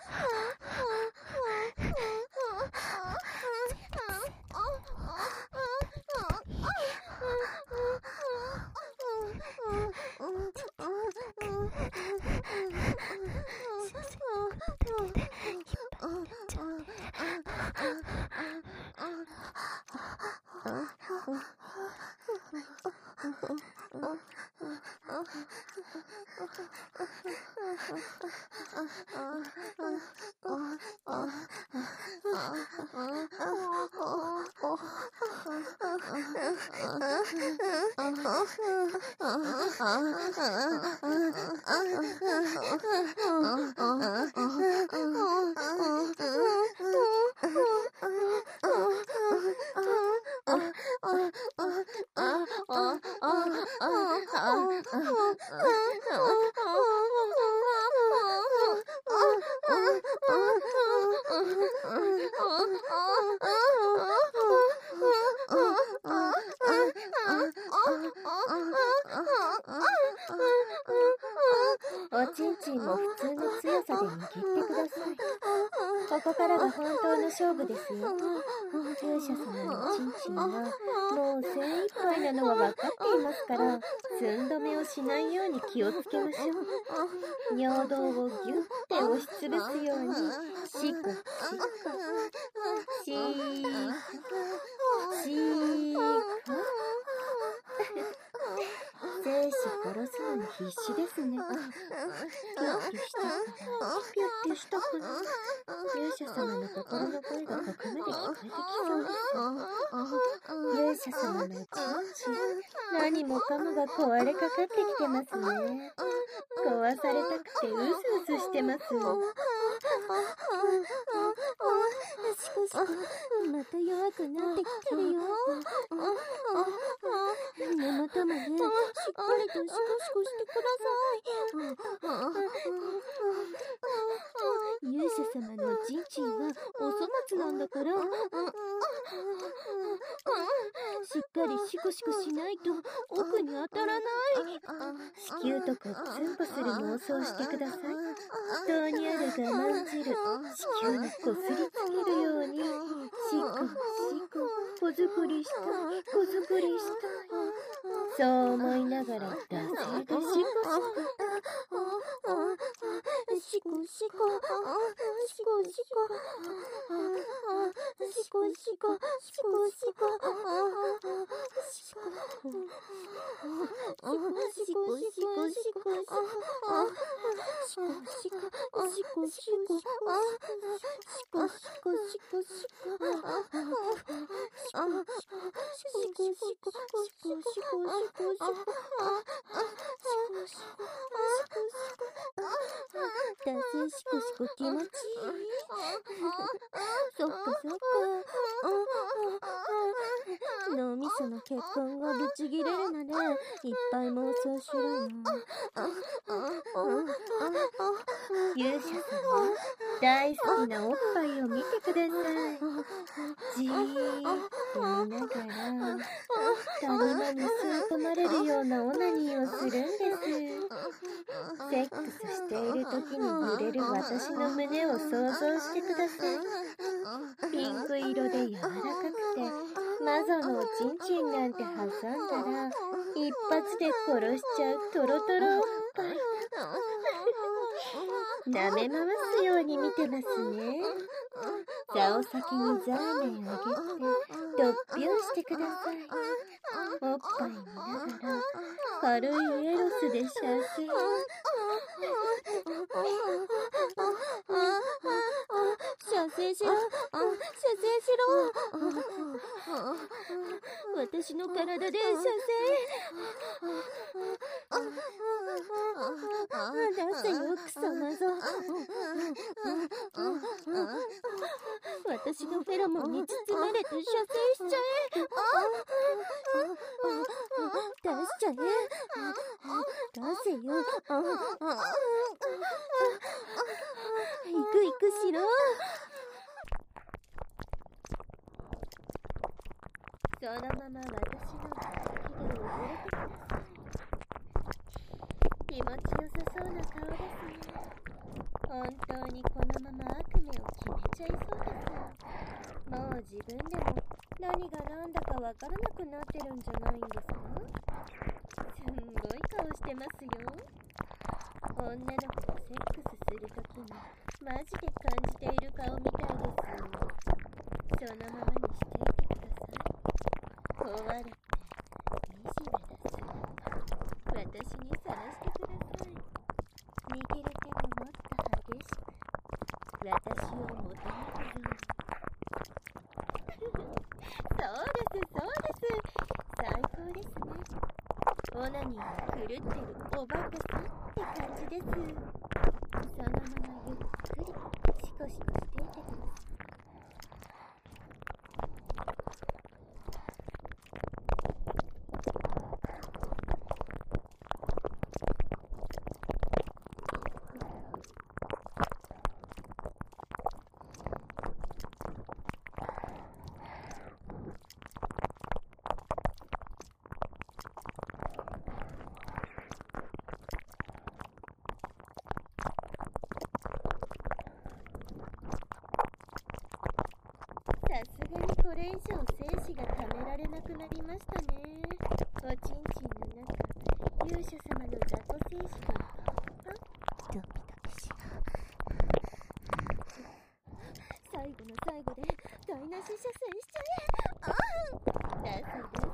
おちんちんも普通の強さで握ってください。ここからが本当の勝負ですよ。勇者様のちんちんはもう精一杯なのは分かっていますから、寸止めをしないように気をつけましょう。尿道をギュッて押しつぶすように、シコシコシーコ。精子殺すのに必死ですね。ピュッピュしたかな、ピュッピュしたかな。勇者様の心の声がここまで聞こえてきそうです。勇者様のちんちん、何もかもが壊れかかってきてますね。壊されたくてうずうずしてます。 しこしこ、また弱くなってきてるよ。根元までしっかりとシコシコしてください。勇者様のちんちんはお粗末なんだから、しっかりシコシコしないと奥に当たらない。 子宮とかツンポする妄想してください。人にある我慢汁、子宮にこすりつけるように、シコシコ、子作りしたい、子作りしたい。そう思いながら惰性でシコシコ。 シコシコ、シコシコ、シコシコ、シコシコ、シコシコ、シコシコ、シコシコ、ダセシコシコ気持ちいい。そっかそっか。脳みその血管がぶち切れるならいっぱい妄想しろよ。 勇者様、大好きなおっぱいを見てください。じーっと見ながら、谷間に吸い込まれるようなオナニーをするんです。セックスしている時に揺れる私の胸を想像してください。ピンク色で柔らかくて、マゾのおちんちんなんて挟んだら、一発で殺しちゃうトロトロおっぱい。舐め回すように見てますね。座を先にザーメンあげて、ドッピュンしてください。おっぱい見ながら、軽いエロスで射精。 シ射精しろ。射精しろ。私の体で射精。出せよ、クソ謎。私のフェロモンに包まれて射精しちゃえ。出しちゃえ。出せよ。行く行くしろ。 そのまま私の手で溺れてください。気持ちよさそうな顔ですね。本当にこのまま悪夢を決めちゃいそうです。もう自分でも何が何だかわからなくなってるんじゃないんですか？すんごい顔してますよ。女の子とセックスするときにマジで感じている顔みたいです。そのままにしていてください。壊れて惨めです。私にさらしてください。握る手がもっと激しく私を求めるように。そうです最高ですね。オナニーが狂ってるおバカさんって感じです。そのままゆっくりシコシコしていてください。さすがにこれ以上精子がためられなくなりましたね。おちんちんの中、勇者様の雑魚精子がドキドキしろ。 最後の最後で台無し射精しちゃえ。出せ。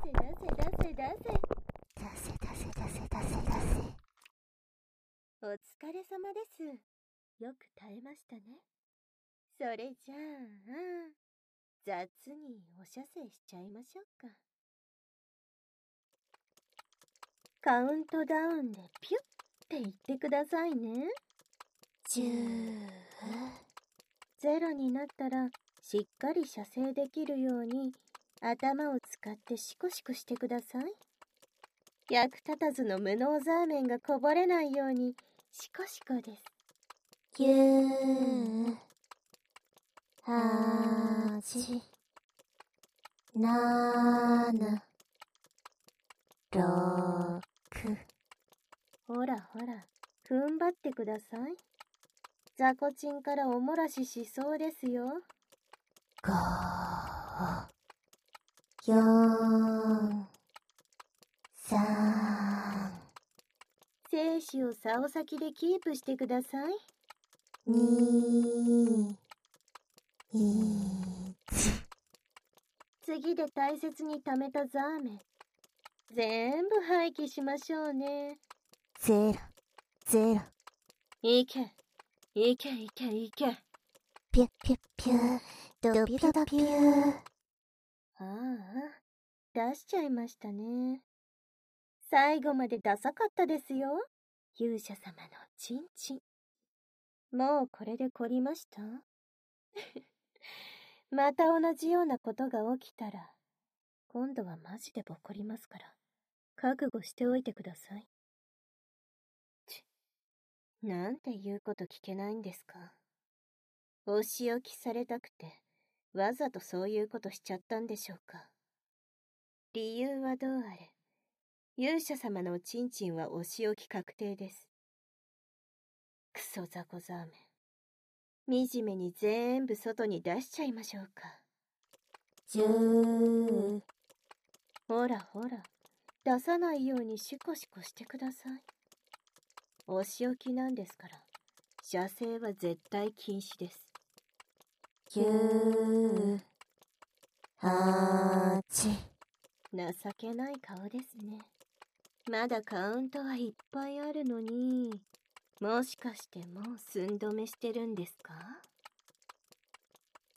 お疲れ様です。よく耐えましたね。それじゃあ、雑にお射精しちゃいましょうか。カウントダウンでピュッって言ってくださいね。 10。 0になったらしっかり射精できるように頭を使ってシコシコしてください。役立たずの無能ザーメンがこぼれないようにシコシコです。 9、8、7、6。 ほら、踏ん張ってください。雑魚チンからおもらししそうですよ。 5、4、3、 精子を竿先でキープしてください。 2、1。 次で大切に貯めたザーメン全部廃棄しましょうね。 0。 いけ。 ピュッピュッピュドピドピュ。 ああ、出しちゃいましたね。最後までダサかったですよ。勇者様のチンチン。もうこれで懲りましたまた同じようなことが起きたら、今度はマジでボコりますから、覚悟しておいてください。なんて言うこと聞けないんですか。お仕置きされたくて、わざとそういうことしちゃったんでしょうか。理由はどうあれ、勇者様のおちんちんはお仕置き確定です。クソザコザーメン。惨めに全部外に出しちゃいましょうか。 10。 ほら、出さないようにシコシコしてください。お仕置きなんですから、射精は絶対禁止です。 9、8。 情けない顔ですね。まだカウントはいっぱいあるのに、もしかしてもう寸止めしてるんですか？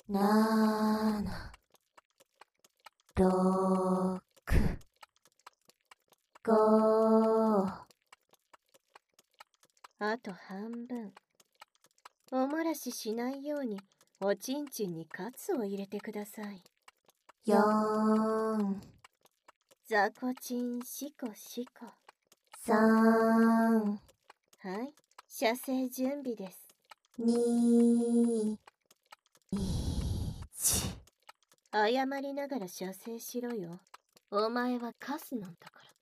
7、6、5。 あと半分。おもらししないようにおちんちんにカツを入れてください。 4、 ザコチンシコシコ。 3、 はい、射精準備です。 2、1。 謝りながら射精しろよ。お前はカスなんだから。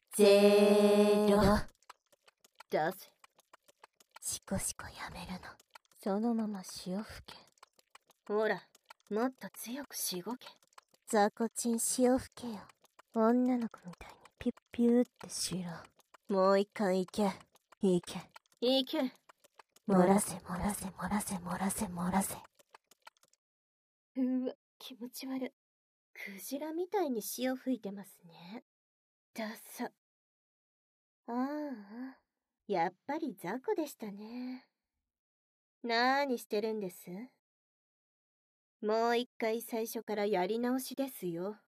0。 だぜ。 シコシコやめるの。そのまま潮吹け。 ほら、もっと強くしごけ。 ザコチン潮吹けよ。女の子みたいにピュッピューってしろ。もう一回行け。行け。 いけ。 漏らせ漏らせ漏らせ漏らせ漏らせ。 うわ、気持ち悪い。クジラみたいに潮吹いてますね。ダサ。ああ、やっぱり雑魚でしたね。なーにしてるんです？もう一回最初からやり直しですよ。